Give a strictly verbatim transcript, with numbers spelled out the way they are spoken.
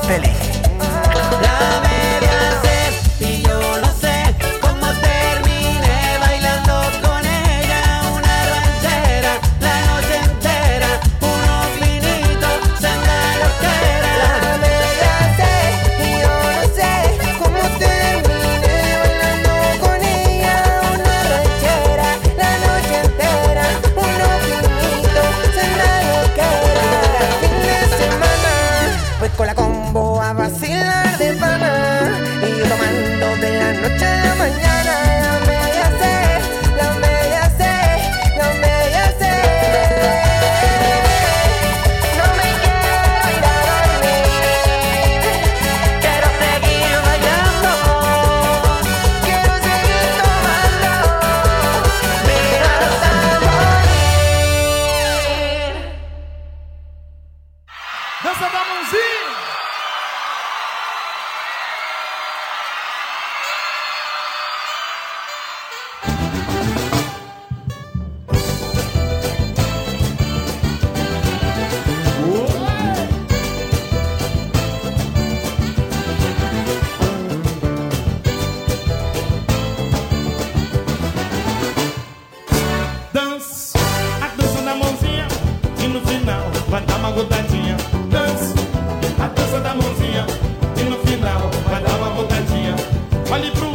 te elige. La media sed y yo no sé cómo terminé bailando con ella. Una ranchera la noche entera, unos vinitos, senda loquera. La media sed y yo no sé cómo terminé bailando con ella. Una ranchera la noche entera, unos vinitos, senda loquera. Fin de semana voy con la combo a vacilar de pana y yo tomando de la noche a la mañana. La media sed, la media sed, la media sed. No me quiero ir a dormir, Quiero seguir bailando, quiero seguir tomando, mira hasta morir. Dança da mãozinha. Dança, a dança da mãozinha e no final vai dar uma gotadinha. Dança, a dança da mãozinha e no final vai dar uma gotadinha. Olhe pro